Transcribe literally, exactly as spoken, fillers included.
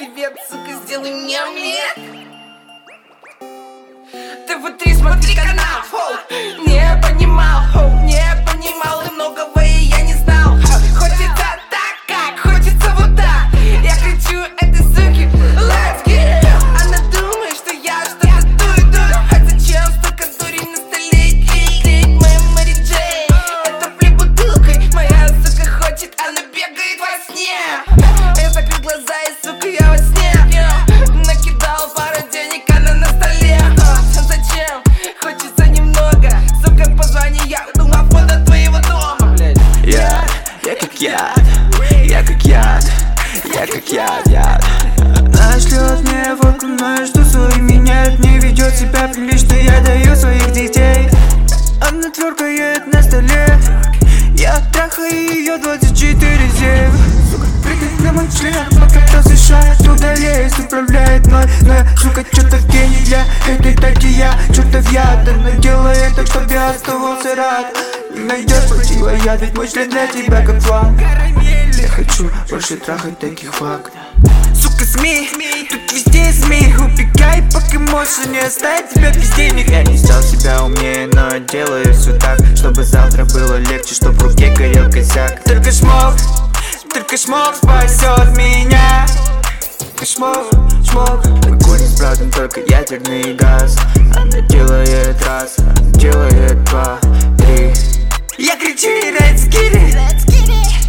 Привет, сука, сделай мне омлет. Ты вот три, смотри канал. Хоу. Не понимал, хоу, не понимал и многого и я не знал. Хочется так, как хочется вот так. Я кричу этой суке let's get it. Она думает, что я что-то дую, дую. А зачем столько дури на столе? Клик, моя Мэри Джей. Это флип бутылкой. Моя сука хочет, она бегает во сне. Я закрыл глаза и, сука, я во сне. Накидал пару денег, она на столе. Зачем? Хочется немного. Сука, позвони, я думал фото твоего дома. Я, я как яд, я как яд, я как яд, яд. Она шлет мне фотку, но что свои меняет. Не ведет себя прилично, я даю своих детей. Она тверкает на столе. Я трахаю ее двадцать четыре семь. Прыгает на мой член, пока разрешает, удалеет, управляет мной. Но я, сука, чё-то гений для этой таки я. Чертов яд, она делает так, чтоб я оставался рад. Не найдешь противояд, ведь мой член для тебя как флаг. Я хочу больше трахать таких фак. Сука, СМИ, тут везде СМИ. Убегай, пока можешь, не оставить тебя без денег. Я не стал себя умнее, но делаю все так, чтобы завтра было легче, чтоб в руке горел косяк. Только шмок, только шмок спасет меня. Шмок, шмок. Мы курим с братом только ядерный газ. Она делает раз, она делает два, три. Я кричу let's get it, let's get it.